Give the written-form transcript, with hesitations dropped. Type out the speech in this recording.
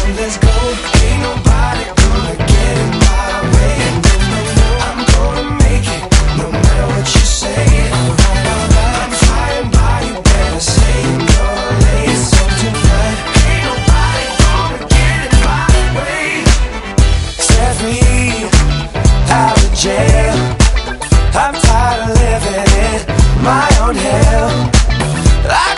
let's go. Ain't nobody gonna get in my way. I'm gonna make it, no matter what you say. I'm flying by, you better say you're late. So tonight, ain't nobody gonna get in my way. Set me out of jail. I'm tired of living in my own hell.